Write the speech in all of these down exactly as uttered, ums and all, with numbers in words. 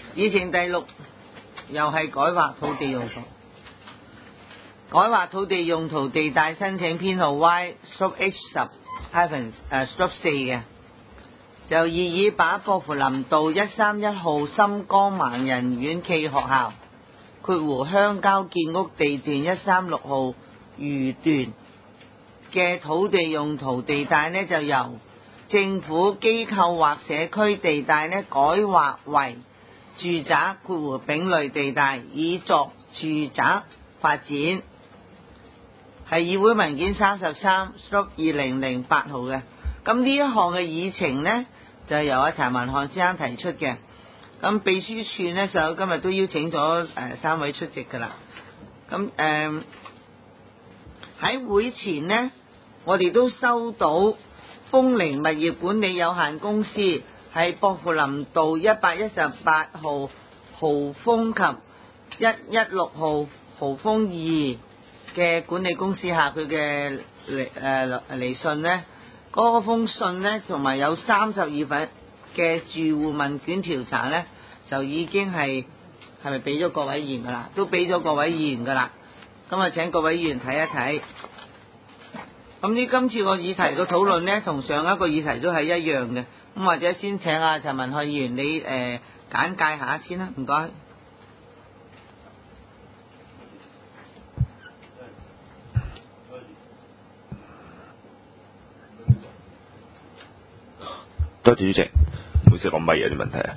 議程第六又係改劃土地用途，改劃土地用途地帶申請編號 Y H 十 hyphen 誒 stop 四嘅，就議議把薄扶林道一三一號深江盲人院暨學校括弧鄉郊建屋地段一三六號餘段嘅土地用途地帶呢，就由政府機構或社區地帶呢改劃為住宅括弧丙類地帶，以作住宅發展。係議會文件三十三 slot 二零零八號嘅。咁呢一項嘅議程呢，就係由阿陳文漢先生提出嘅。咁秘書處呢，就今日都邀請咗誒三位出席噶啦。咁誒喺會前呢，我哋都收到豐寧物業管理有限公司喺薄扶林道一百一十八號豪豐及一一六號豪豐二嘅管理公司下佢嘅嚟誒嚟信呢，嗰、那個、封信呢，同埋有三十二份嘅住戶問卷調查呢，就已經係係咪俾咗各位議員噶啦？都俾咗各位議員噶啦。咁啊，請各位議員睇一睇。咁呢今次個議題嘅討論呢，同上一個議題都係一樣嘅。咁或者先請阿陳文漢議員你誒、呃、簡介下先啦，唔該。 多謝主席，唔好意思，我咪有啲問題啊。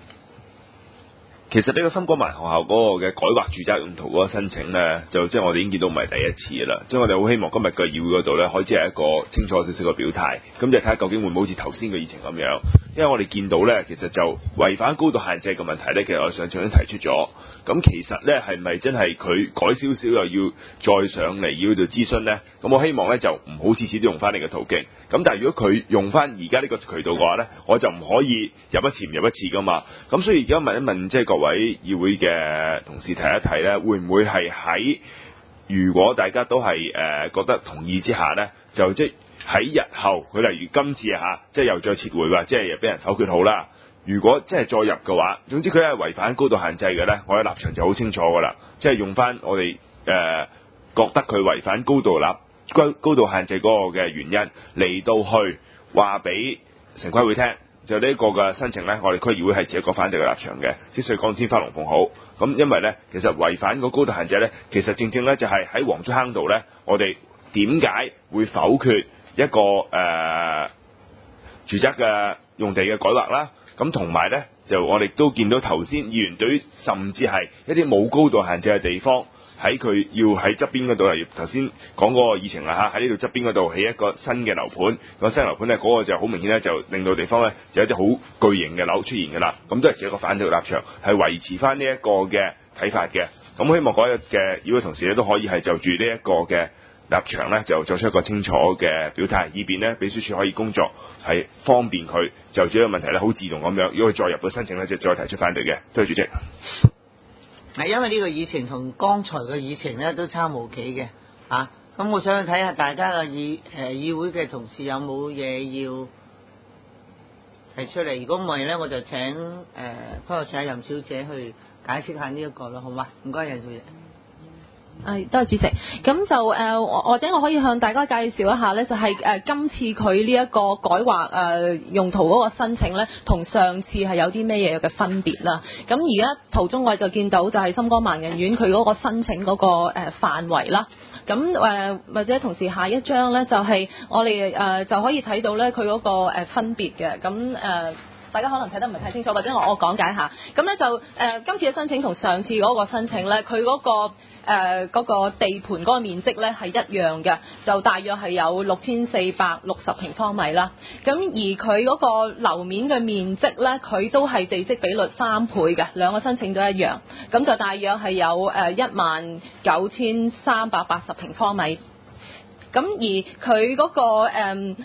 其實呢個深江盲學校嗰個嘅改劃住宅用途嗰個申請呢，就即係我哋已經見到唔係第一次啦。即係我哋好希望今日嘅議會嗰度呢，可以只係一個清楚少少嘅表態，咁就睇下究竟會唔會好似頭先嘅議程咁樣。因為我哋見到呢，其實就違反高度限制嘅問題呢，其實我上場已經提出咗。咁其實呢，係咪真係佢改少少又要再上嚟要做諮詢呢？咁我希望呢，就唔好次次都用翻呢個途徑。咁但係如果佢用翻而家呢個渠道嘅話呢，我就唔可以入一次唔入一次噶嘛。咁所以而家問一問即係各位議會嘅同事提一提呢，會唔會係喺如果大家都係誒、呃、覺得同意之下呢，就即喺日後佢例如今次嚇，即係又再撤回喎，即係又俾人否決好啦。如果即係再入嘅話，總之佢係違反高度限制嘅呢，我嘅立場就好清楚噶啦，即係用翻我哋誒、呃、覺得佢違反高度立高高度限制嗰個嘅原因嚟到去話俾城規會聽，就呢個嘅申請呢，我哋區議會係持一個反對嘅立場嘅，之所以講天花龍鳳好。咁因為呢，其實違反個高度限制呢，其實正正呢就係喺黃竹坑道呢，我哋點解會否決一個誒、呃、住宅嘅用地嘅改劃啦？咁同埋呢，就我哋都見到頭先議員對於甚至係一啲冇高度限制嘅地方，喺佢要喺側邊嗰度，例如頭先講嗰個議程啦嚇，喺呢度側邊嗰度起一個新嘅樓盤，個新樓盤呢，嗰、嗰個就好明顯呢，就令到地方呢，就有一啲好巨型嘅樓出現㗎啦。咁都係持一個反對立場，係維持翻呢一個嘅睇法嘅。咁希望嗰日嘅議會同事呢，都可以係就住呢一個嘅立場呢，就作出一個清楚嘅表態，以便呢秘書處可以工作係方便佢就住呢個問題呢，好自動咁樣，如果佢再入到申請呢，就再提出反對嘅。多謝主席。 係因為呢個議程同剛才嘅議程呢都差無幾嘅嚇，咁、啊、我想睇下大家嘅議誒、呃、議會嘅同事有冇嘢要提出嚟。如果唔係呢，我就請誒幫我請任小姐去解釋下呢一個咯，好嘛？唔該，任小姐。 係，多謝主席。咁就誒、呃，或者我可以向大家介紹一下呢，就係、是、誒、呃、今次佢呢一個改劃誒、呃、用途嗰個申請呢，同上次係有啲咩嘢嘅分別啦。咁而家途中我哋就見到就係深江盲人院佢嗰個申請嗰、那個誒、呃、範圍啦。咁誒、呃、或者同時下一張呢，就係、是、我哋誒、呃、就可以睇到呢，佢嗰個誒分別嘅。咁誒。呃大家可能睇得唔係太清楚，或者我我講解下。咁咧就誒、呃、今次嘅申請同上次嗰個申請咧，佢嗰、嗰個誒嗰、呃嗰個地盤嗰個面積咧係一樣嘅，就大約係有六千四百六十平方米啦。咁而佢嗰個樓面嘅面積咧，佢都係地積比率三倍嘅，兩個申請都一樣。咁就大約係有誒一萬九千三百八十平方米。咁而佢嗰、嗰個誒。呃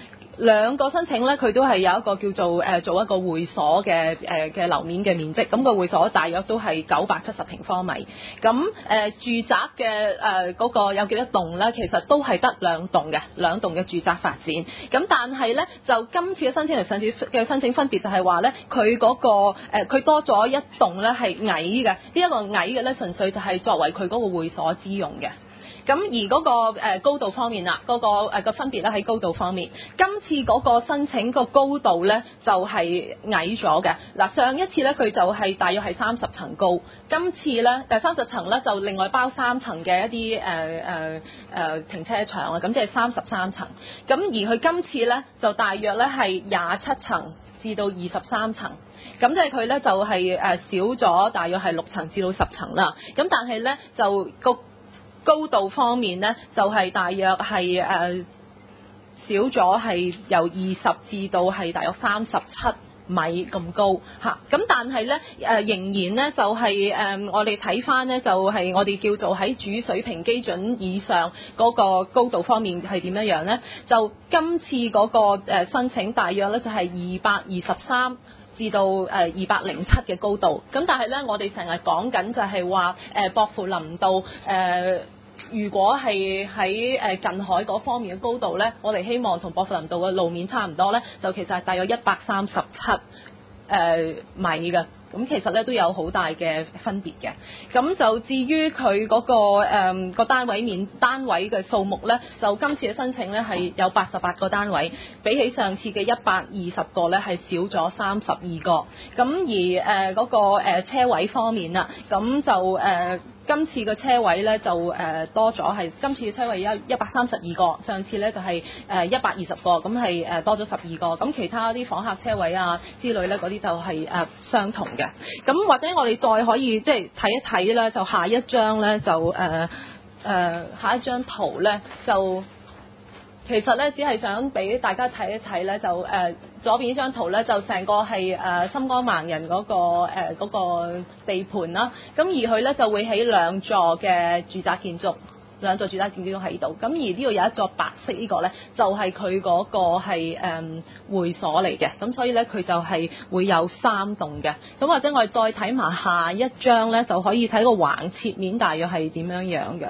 兩個申請咧，佢都係有一個叫做誒、呃、做一個會所嘅誒嘅樓面嘅面積，咁、那個會所大約都係九百七十平方米。咁誒、呃、住宅嘅誒嗰個有幾多棟咧？其實都係得兩棟嘅，兩棟嘅住宅發展。咁但係咧，就今次嘅申請同上次嘅申請分別就係話咧，佢嗰、那個誒佢、呃、多咗一棟咧係矮嘅，呢、這、一個矮嘅咧純粹就係作為佢嗰個會所之用嘅。咁而嗰、那個、呃、高度方面啦，嗰、那個誒、呃、分別咧喺高度方面，今次嗰個申請個高度咧就係、是、矮咗嘅。嗱，上一次咧佢就係大約係三十層高，今次咧誒三十層咧就另外包三層嘅一啲誒誒誒停車場啊，咁即係三十三層。咁而佢今次咧就大約咧係廿七層至到二十三層。咁即係佢咧就係、是、誒、呃、少咗大約係六層至到十層啦。咁但係咧就個高度方面呢，就係、是、大約係誒、呃、少咗係由二十至到係大約三十七米咁高嚇。咁、啊、但係呢，誒、呃、仍然呢，就係、是、誒、呃、我哋睇返呢，就係、是、我哋叫做喺主水平基準以上嗰個高度方面係點樣樣呢？就今次嗰、那個、呃、申請大約呢，就係二百二十三至到誒二百零七嘅高度，咁但係咧，我哋成日講緊就係話誒薄扶林道誒、呃，如果係喺誒近海嗰方面嘅高度咧，我哋希望同薄扶林道嘅路面差唔多咧，就其實係大約一百三十七誒米嘅。咁其實咧都有好大嘅分別嘅。咁就至於佢嗰、那個誒、嗯、個單位面單位嘅數目咧，就今次嘅申請咧係有八十八個單位，比起上次嘅一百二十個咧係少咗三十二個。咁而誒嗰、呃那個誒、呃、車位方面啦，咁就誒。呃今次嘅車位咧就誒、呃、多咗，係今次嘅車位有一百三十二個，上次咧就係誒一百二十個，咁係誒多咗十二個。咁其他啲訪客車位啊之類咧，嗰啲就係、是、誒、呃、相同嘅。咁或者我哋再可以即係睇一睇咧，就下一張咧就誒誒、呃呃、下一張圖咧就。其實咧，只係想俾大家睇一睇咧，就誒、呃、左邊呢張圖咧，就成個係誒深江盲人嗰、那個誒嗰、呃那個地盤啦。咁而佢咧就會起兩座嘅住宅建築，兩座住宅建築都喺度。咁而呢度有一座白色呢個咧，就係佢嗰個係誒、呃、會所嚟嘅。咁所以咧，佢就係會有三棟嘅。咁或者我哋再睇埋下一張咧，就可以睇個橫切面大約係點樣樣嘅。誒、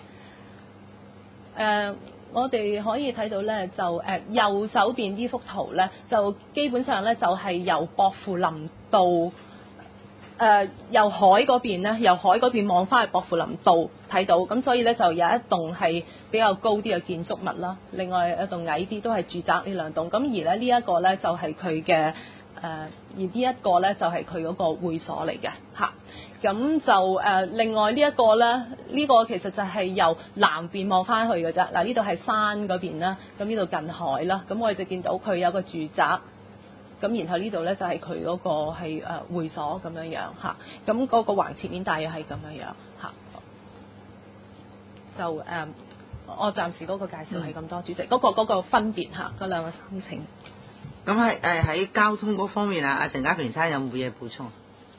呃。我哋可以睇到咧，就誒、呃、右手邊呢幅圖咧，就基本上咧就係、是、由薄扶林道誒、呃、由海嗰邊咧，由海嗰邊望翻去薄扶林道睇到，咁所以咧就有一棟係比較高啲嘅建築物啦，另外一棟矮啲都係住宅呢兩棟，咁而咧呢一、這個咧就係佢嘅。誒、呃、而呢一個咧就係佢嗰個會所嚟嘅嚇，咁、啊、就誒、呃、另外呢一個咧，呢、這個其實就係由南邊望翻去嘅啫。嗱，呢度係山嗰邊啦，咁呢度近海啦，咁我哋就見到佢有個住宅，咁然後呢度咧就係佢嗰個係誒、呃、會所咁樣樣嚇，咁、啊、嗰個橫切面大約係咁樣樣嚇、啊，就誒、呃、我暫時嗰個介紹係咁多，主席嗰、那個嗰、那個分別嚇嗰兩個申請。 咁喺誒喺交通嗰方面啊，阿陳家平生有冇嘢補充？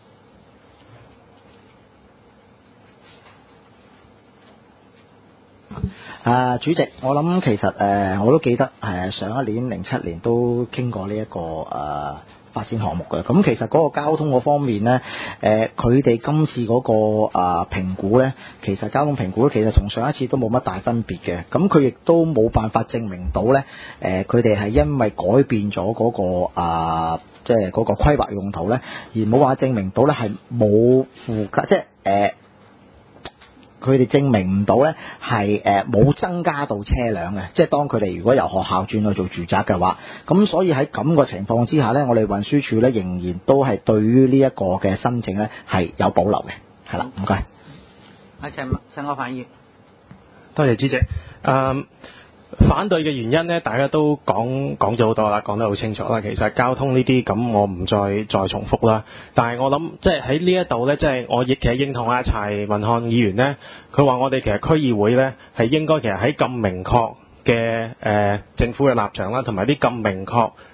啊，主席，我諗其實誒、呃、我都記得誒、呃、上一年零七年都傾過呢、這、一個誒、呃、發展項目嘅。咁其實嗰個交通嗰方面咧，誒佢哋今次嗰、那個啊評、呃、估咧，其實交通評估其實同上一次都冇乜大分別嘅。咁佢亦都冇辦法證明到咧，誒佢哋係因為改變咗嗰、那個啊，即係嗰個規劃用途咧，而冇話證明到咧係冇附加，即係誒。呃佢哋證明唔到咧，係誒冇增加到車輛嘅，即係當佢哋如果由學校轉去做住宅嘅話，咁所以喺咁個情況之下咧，我哋運輸署咧仍然都係對於呢一個嘅申請咧係有保留嘅，係啦，唔該。 阿陳陳國反議， 多謝主席。誒、um,。反對嘅原因呢，大家都講講咗好多啦，講得好清楚啦。其實交通呢啲咁，我唔再再重複啦。但係我諗，即係喺呢一度呢，即係我亦其實認同阿柴文漢議員呢，佢話我哋其實區議會呢係應該其實喺咁明確嘅誒、呃、政府嘅立場啦，同埋啲咁明確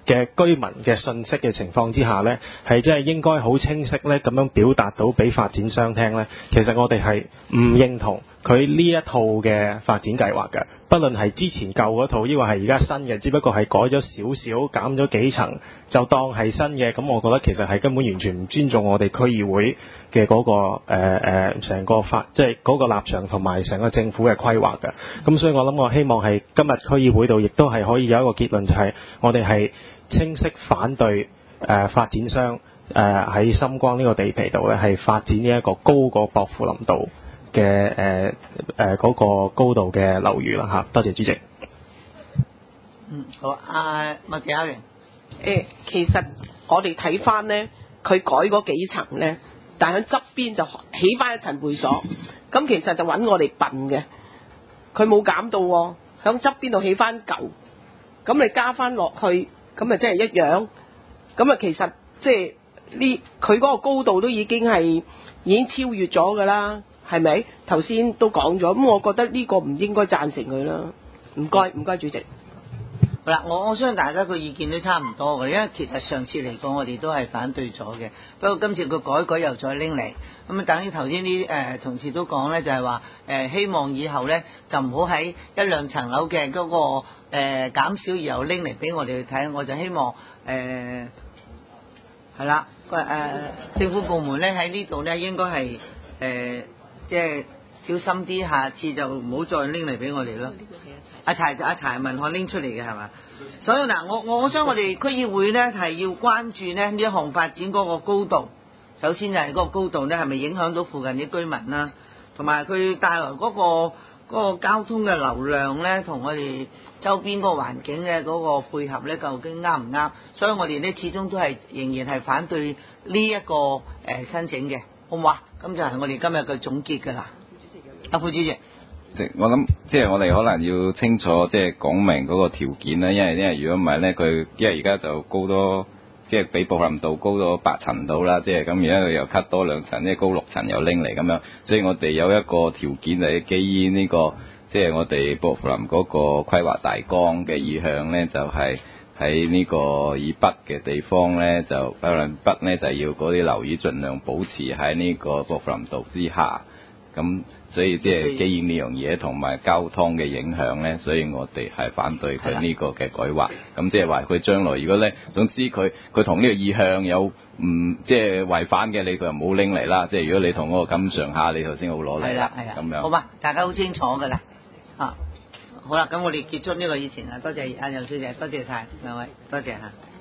嘅居民嘅信息嘅情況之下呢，係真係應該好清晰呢咁樣表達到俾發展商聽呢。其實我哋係唔認同佢呢一套嘅發展計劃嘅，不論係之前舊嗰套，抑或係而家新嘅，只不過係改咗少少，減咗幾層，就當係新嘅。咁我覺得其實係根本完全唔尊重我哋區議會嘅嗰、個誒誒成個法，即係嗰個立場同埋成個政府嘅規劃嘅。咁所以我諗我希望係今日區議會度亦都係可以有一個結論，就係我哋係清晰反對誒、呃、發展商誒喺深江呢個地皮度咧係發展呢一個高過薄扶林道嘅誒誒嗰個高度嘅樓宇啦嚇。多謝主席。 嗯，好，阿麥謝優誒，其實我哋睇翻呢，佢改嗰幾層呢，但喺側邊就起翻一層會所，咁其實就揾我哋笨嘅，佢冇減到喎，響側邊度起翻舊，咁你加翻落去，咁咪即係一樣，咁啊其實即係呢，佢嗰個高度都已經係已經超越咗㗎啦，係咪？頭先都講咗，咁我覺得呢個唔應該贊成佢啦。唔該，唔該，主席。 好啦，我我相信大家個意見都差唔多嘅，因為其實上次嚟講我哋都係反對咗嘅，不過今次佢改改又再拎嚟，咁啊等於頭先啲誒同事都講咧，就係話誒希望以後咧就唔好喺一兩層樓嘅嗰個誒、呃、減少而又拎嚟俾我哋去睇，我就希望誒係啦，誒、呃、政府部門咧喺呢度咧應該係誒即係小心啲，下次就唔好再拎嚟俾我哋咯。阿柴阿柴文漢拎出嚟嘅係嘛？所以嗱，我我想我哋區議會咧係要關注咧呢一項發展嗰個高度。首先就係嗰個高度咧係咪影響到附近啲居民啦，同埋佢帶來嗰個嗰個交通嘅流量咧，同我哋周邊嗰個環境嘅嗰個配合咧，究竟啱唔啱？所以我哋咧始終都係仍然係反對呢一個誒申請嘅，好唔好啊？咁就係我哋今日嘅總結㗎啦。阿副主席。 我諗即係我哋可能要清楚即係講明嗰個條件啦，因為因為如果唔係咧，佢因為而家就高多即係比薄扶林道高咗八層到啦，即係咁而家佢又 cut 多兩層，即係高六層又拎嚟咁樣，所以我哋有一個條件就係基於呢個即係我哋薄扶林嗰個規劃大綱嘅意向咧，就係喺呢個以北嘅地方咧，就薄扶林北咧就要嗰啲樓宇盡量保持喺呢個薄扶林道之下，咁。所以即係基於呢樣嘢同埋交通嘅影響咧，所以我哋係反對佢呢個嘅改劃。咁即係話佢將來如果咧，總之佢佢同呢個意向有唔即係違反嘅，你佢又冇拎嚟啦。即係如果你同嗰個咁上下，你頭先好攞嚟啦。咁樣好嘛，大家好清楚㗎啦。啊，好啦，咁我哋結束呢個議程啦。多謝阿楊小姐，多謝晒兩位，多謝嚇。